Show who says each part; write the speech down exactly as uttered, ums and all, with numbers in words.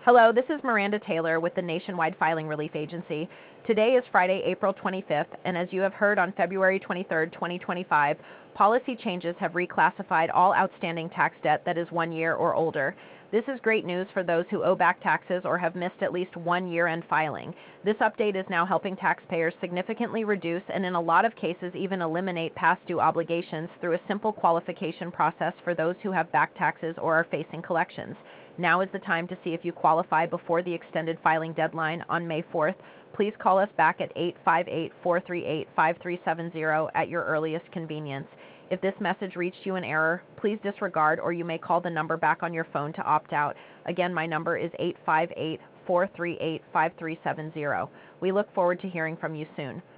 Speaker 1: Hello, this is Miranda Taylor with the Nationwide Filing Relief Agency. Today is Friday, April twenty-fifth, and as you have heard on February twenty-third, twenty twenty-five, policy changes have reclassified all outstanding tax debt that is one year or older. This is great news for those who owe back taxes or have missed at least one year-end filing. This update is now helping taxpayers significantly reduce and in a lot of cases even eliminate past due obligations through a simple qualification process for those who have back taxes or are facing collections. Now is the time to see if you qualify before the extended filing deadline on May fourth. Please call us back at eight five eight, four three eight, five three seven zero at your earliest convenience. If this message reached you in error, please disregard or you may call the number back on your phone to opt out. Again, my number is eight five eight, four three eight, five three seven zero. We look forward to hearing from you soon.